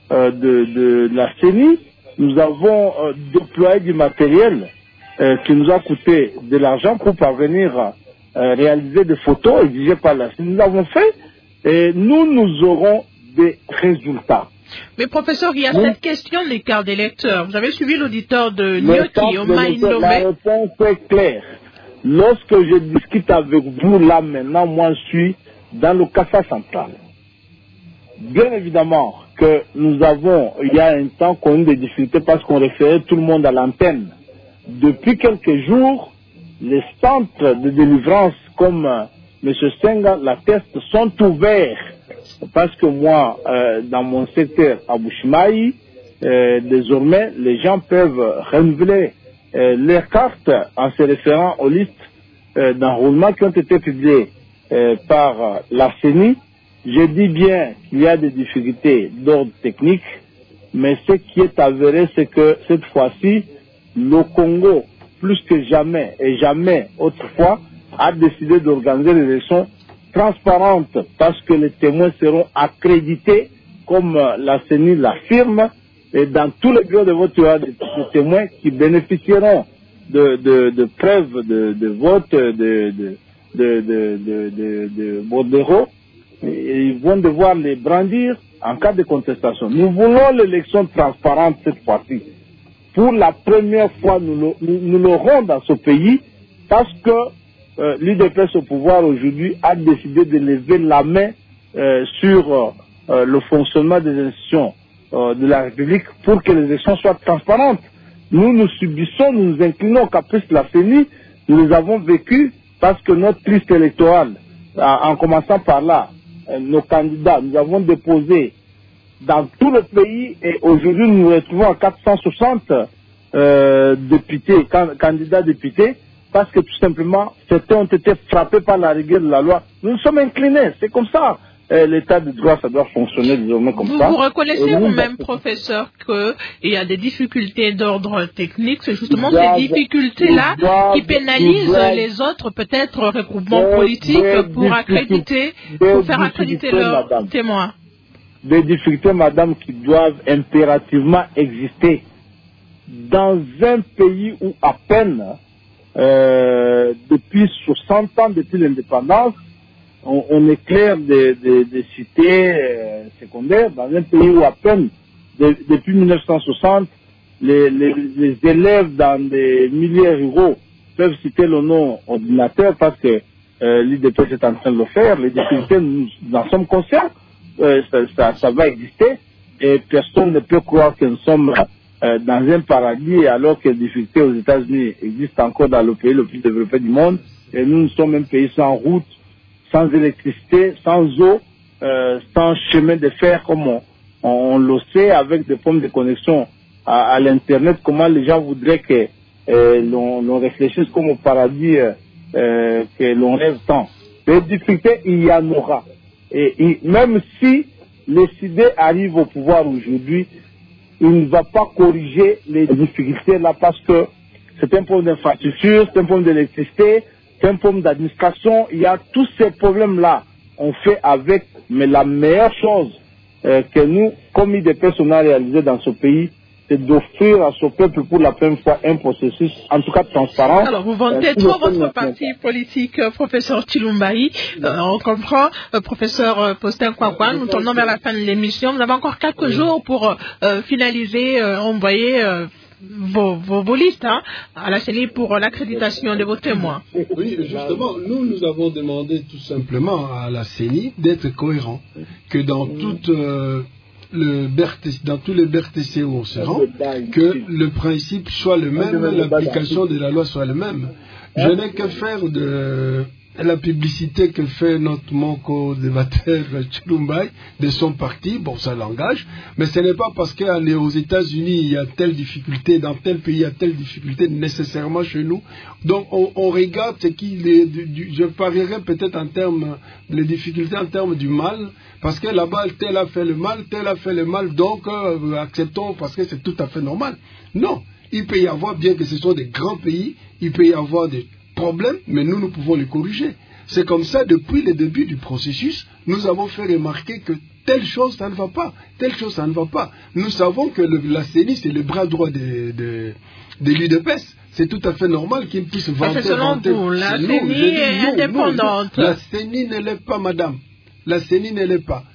de la CENI. Nous avons déployé du matériel qui nous a coûté de l'argent pour parvenir à réaliser des photos exigées par la CENI. Nous l'avons fait et nous aurons des résultats. Mais professeur, il y a cette question des cartes d'électeurs. Vous avez suivi l'auditeur de Nyoki, Oma Indome. La réponse est claire. Lorsque je discute avec vous là maintenant, moi je suis dans le Kassa central. Bien évidemment que nous avons, il y a un temps, connu des difficultés parce qu'on référait tout le monde à l'antenne. Depuis quelques jours, les centres de délivrance comme M. Senga l'atteste sont ouverts. Parce que moi, dans mon secteur à Bushmaï, désormais, les gens peuvent renouveler leurs cartes en se référant aux listes d'enrôlement qui ont été publiées par la CENI. Je dis bien qu'il y a des difficultés d'ordre technique, mais ce qui est avéré, c'est que cette fois-ci, le Congo, plus que jamais et jamais autrefois, a décidé d'organiser des élections transparentes parce que les témoins seront accrédités comme la CENI l'affirme, et dans tous les bureaux de vote, il y aura des témoins qui bénéficieront de preuves de vote, de bordereaux. Ils vont devoir les brandir en cas de contestation. Nous voulons l'élection transparente cette fois-ci. Pour la première fois, nous l'aurons dans ce pays parce que l'UDPS au pouvoir aujourd'hui a décidé de lever la main sur le fonctionnement des institutions de la République pour que les élections soient transparentes. Nous subissons, nous nous inclinons au caprice de la CENI, nous les avons vécus parce que notre liste électorale, en commençant par là, nos candidats, nous avons déposé dans tout le pays et aujourd'hui nous nous retrouvons à 460 députés, candidats députés, parce que tout simplement, certains ont été frappés par la rigueur de la loi. Nous nous sommes inclinés, c'est comme ça. L'état de droit, ça doit fonctionner désormais comme ça. Vous reconnaissez vous-même, professeur, qu'il y a des difficultés d'ordre technique. C'est justement ces difficultés-là qui pénalisent les autres, peut-être, regroupements politiques pour faire accréditer leurs témoins. Des difficultés, madame, qui doivent impérativement exister. Dans un pays où à peine, depuis 60 ans, depuis l'indépendance, on éclaire des cités secondaires dans un pays où à peine, depuis 1960, les élèves dans des milieux ruraux peuvent citer le nom ordinateur parce que l'IDPS est en train de le faire. Les difficultés, nous en sommes conscients, ça va exister et personne ne peut croire que nous sommes dans un paradis alors que les difficultés aux États-Unis existent encore dans le pays le plus développé du monde et nous sommes un pays sans route, sans électricité, sans eau, sans chemin de fer comme on le sait, avec des formes de connexion à l'Internet. Comment les gens voudraient que l'on réfléchisse comme au paradis que l'on rêve tant. Les difficultés, il y en aura. Et même si les idées arrivent au pouvoir aujourd'hui, il ne va pas corriger les difficultés là parce que c'est un problème d'infrastructure, c'est un problème d'électricité, c'est un problème d'administration, il y a tous ces problèmes-là. On fait avec, mais la meilleure chose que nous, comme IDPS, on a réalisé dans ce pays, c'est d'offrir à ce peuple pour la première fois un processus, en tout cas transparent. Alors, vous vantez trop votre parti politique, professeur Chilumbaï. On comprend, professeur Postin Kwakwa, nous tournons vers la fin de l'émission. Vous avez encore quelques jours pour finaliser, envoyer vos listes à la CENI pour l'accréditation de vos témoins. Oui, justement, nous avons demandé tout simplement à la CENI d'être cohérent, que dans toute dans tous les BRTC où on se rend, que le principe soit le même, l'application de la loi soit le même. Je n'ai que faire de la publicité que fait notre mon co-débatteur Chilumbaï de son parti, bon ça l'engage, mais ce n'est pas parce qu'aux États-Unis il y a telle difficulté, dans tel pays il y a telle difficulté nécessairement chez nous. Donc on regarde ce qui je parierais peut-être en termes les difficultés en termes du mal, parce que là-bas tel a fait le mal, donc acceptons parce que c'est tout à fait normal. Non, il peut y avoir, bien que ce soit des grands pays, il peut y avoir des problème, mais nous pouvons les corriger. C'est comme ça, depuis le début du processus, nous avons fait remarquer que telle chose, ça ne va pas. Telle chose, ça ne va pas. Nous savons que la CENI, c'est le bras droit de l'UDPS. C'est tout à fait normal qu'ils puissent vanter. Selon vous, la CENI est indépendante. La CENI ne l'est pas, madame. La CENI ne l'est pas.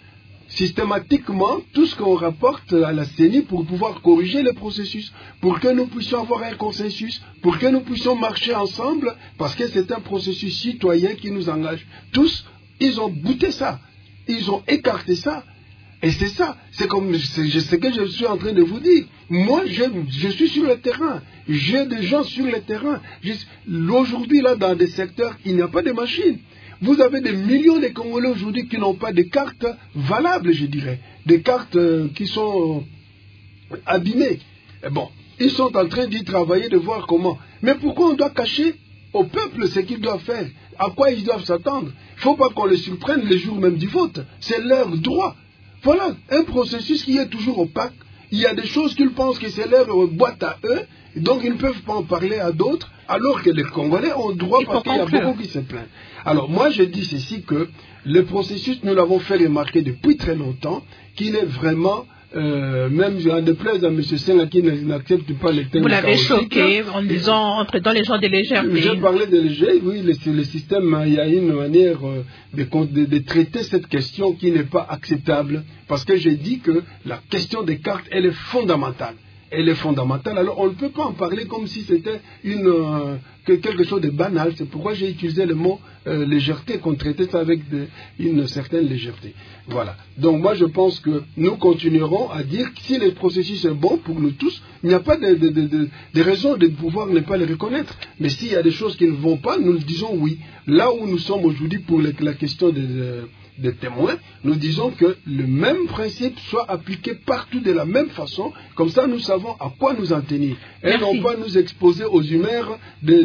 systématiquement tout ce qu'on rapporte à la CENI pour pouvoir corriger le processus, pour que nous puissions avoir un consensus, pour que nous puissions marcher ensemble, parce que c'est un processus citoyen qui nous engage. Tous, ils ont goûté ça, ils ont écarté ça. Et c'est ça, c'est ce que je suis en train de vous dire. Moi, je suis sur le terrain. J'ai des gens sur le terrain. Aujourd'hui, là, dans des secteurs, il n'y a pas de machines. Vous avez des millions de Congolais aujourd'hui qui n'ont pas de cartes valables, je dirais. Des cartes qui sont abîmées. Et bon, ils sont en train d'y travailler, de voir comment. Mais pourquoi on doit cacher au peuple ce qu'ils doivent faire? À quoi ils doivent s'attendre? Il ne faut pas qu'on les surprenne le jour même du vote. C'est leur droit. Voilà, un processus qui est toujours opaque. Il y a des choses qu'ils pensent que c'est leur boîte à eux, donc ils ne peuvent pas en parler à d'autres, alors que les Congolais ont droit parce qu'il y a beaucoup qui se plaignent. Alors moi je dis ceci que le processus, nous l'avons fait remarquer depuis très longtemps, qu'il est vraiment... même en déplaise à M. Senga qui n'accepte pas les thèmes. Vous l'avez choqué en disant entre dans les gens de légèreté. J'ai parlé de légèreté, oui, le système, il y a une manière de traiter cette question qui n'est pas acceptable. Parce que j'ai dit que la question des cartes, elle est fondamentale. Elle est fondamentale. Alors on ne peut pas en parler comme si c'était quelque chose de banal. C'est pourquoi j'ai utilisé le mot légèreté, qu'on traitait ça avec une certaine légèreté. Voilà. Donc moi je pense que nous continuerons à dire que si le processus est bon pour nous tous, il n'y a pas de raison de pouvoir ne pas le reconnaître. Mais s'il y a des choses qui ne vont pas, nous le disons oui. Là où nous sommes aujourd'hui pour la question des témoins, nous disons que le même principe soit appliqué partout de la même façon, comme ça nous savons à quoi nous en tenir. Et non pas nous exposer aux humeurs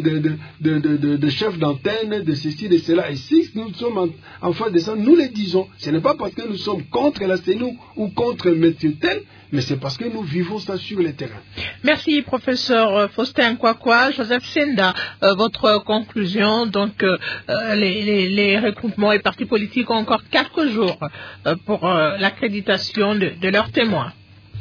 de chefs d'antenne, de ceci, de cela. Et si nous sommes en face de ça, nous le disons. Ce n'est pas parce que nous sommes contre la CENI ou contre M. Tel, mais c'est parce que nous vivons ça sur le terrain. Merci, professeur Faustin Kwakwa. Joseph Senda, votre conclusion, donc les regroupements et partis politiques ont encore 4 jours pour l'accréditation de leurs témoins.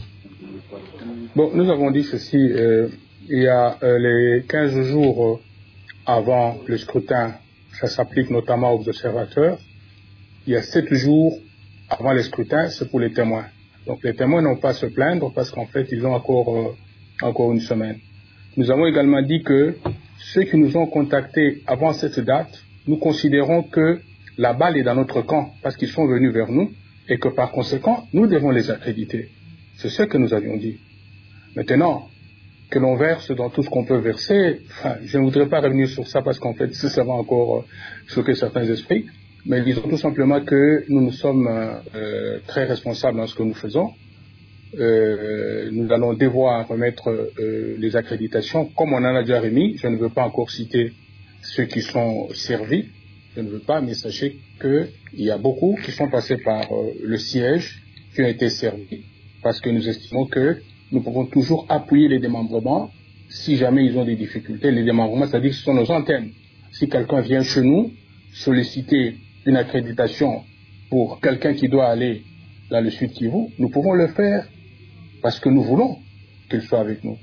Bon, nous avons dit ceci, il y a les 15 jours avant le scrutin, ça s'applique notamment aux observateurs. Il y a 7 jours avant le scrutin, c'est pour les témoins. Donc les témoins n'ont pas à se plaindre parce qu'en fait, ils ont encore une semaine. Nous avons également dit que ceux qui nous ont contactés avant cette date, nous considérons que la balle est dans notre camp parce qu'ils sont venus vers nous et que par conséquent, nous devons les accréditer. C'est ce que nous avions dit. Maintenant, que l'on verse dans tout ce qu'on peut verser, je ne voudrais pas revenir sur ça parce qu'en fait, ça va encore choquer certains esprits, mais disons tout simplement que nous sommes très responsables dans ce que nous faisons. Nous allons devoir remettre les accréditations comme on en a déjà remis. Je ne veux pas encore citer ceux qui sont servis, je ne veux pas, mais sachez qu'il y a beaucoup qui sont passés par le siège, qui ont été servis, parce que nous estimons que nous pouvons toujours appuyer les démembrements si jamais ils ont des difficultés. Les démembrements, c'est-à-dire que ce sont nos antennes. Si quelqu'un vient chez nous solliciter une accréditation pour quelqu'un qui doit aller dans le Sud Kivu, nous pouvons le faire parce que nous voulons qu'il soit avec nous.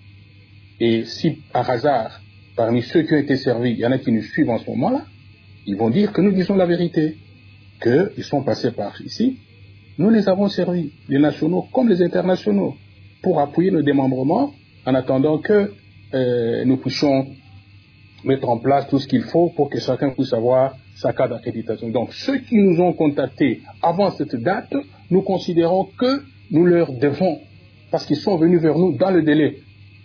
Et si par hasard, parmi ceux qui ont été servis, il y en a qui nous suivent en ce moment-là, ils vont dire que nous disons la vérité, qu'ils sont passés par ici. Nous les avons servis, les nationaux comme les internationaux, pour appuyer nos démembrements en attendant que nous puissions mettre en place tout ce qu'il faut pour que chacun puisse avoir sa carte d'accréditation. Donc ceux qui nous ont contactés avant cette date, nous considérons que nous leur devons, parce qu'ils sont venus vers nous dans le délai.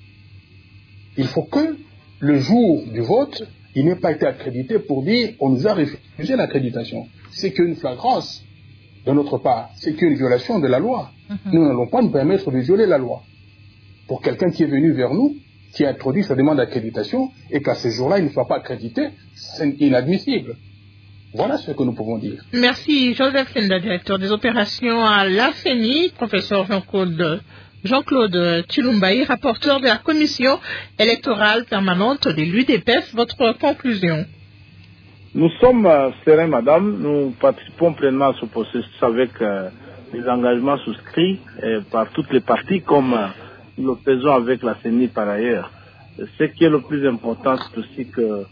Il faut que le jour du vote, il n'ait pas été accrédité pour dire on nous a refusé l'accréditation. C'est qu'une flagrance de notre part, c'est qu'une violation de la loi. Nous n'allons pas nous permettre de violer la loi. Pour quelqu'un qui est venu vers nous, qui a introduit sa demande d'accréditation, et qu'à ce jour-là, il ne soit pas accrédité, c'est inadmissible. Voilà ce que nous pouvons dire. Merci, Joseph Senda, directeur des opérations à la CENI, professeur Jean-Claude Tshilumbaï, rapporteur de la commission électorale permanente de l'UDPS. Votre conclusion? Nous sommes sereins, madame. Nous participons pleinement à ce processus avec les engagements souscrits par toutes les parties, comme nous le faisons avec la CENI par ailleurs. Ce qui est le plus important, c'est aussi que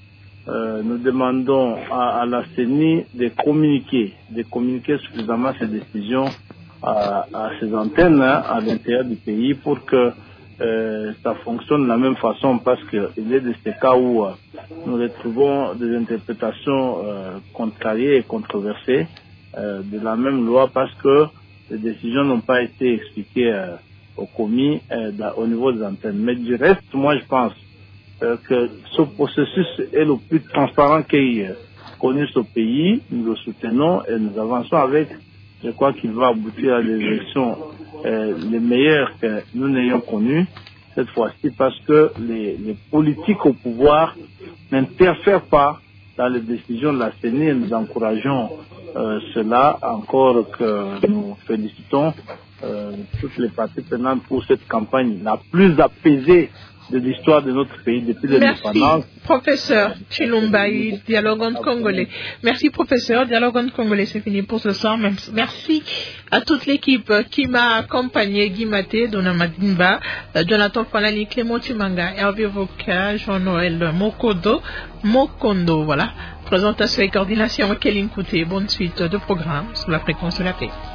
nous demandons à la CENI de communiquer suffisamment ces décisions à ces antennes à l'intérieur du pays pour que ça fonctionne de la même façon, parce qu'il y a de ces cas où nous retrouvons des interprétations contrariées et controversées de la même loi, parce que les décisions n'ont pas été expliquées au commis au niveau des antennes. Mais du reste, moi je pense que ce processus est le plus transparent qu'il ait connu ce pays. Nous le soutenons et nous avançons avec. Je crois qu'il va aboutir à des élections les meilleures que nous n'ayons connues cette fois-ci, parce que les politiques au pouvoir n'interfèrent pas dans les décisions de la CENI, et nous encourageons cela, encore que nous félicitons toutes les parties prenantes pour cette campagne la plus apaisée de l'histoire de notre pays depuis l'indépendance. Merci, professeur Chilumbaï, Dialogue en Congolais. Merci, professeur. Dialogue en Congolais, c'est fini pour ce soir. Merci à toute l'équipe qui m'a accompagné, Guy Maté, Dona Madimba, Jonathan Falani, Clément Timanga, Hervé Voka, Jean-Noël Mokondo, voilà. Présentation et coordination, Kéline Kouté. Bonne suite de programme sur la fréquence de la paix.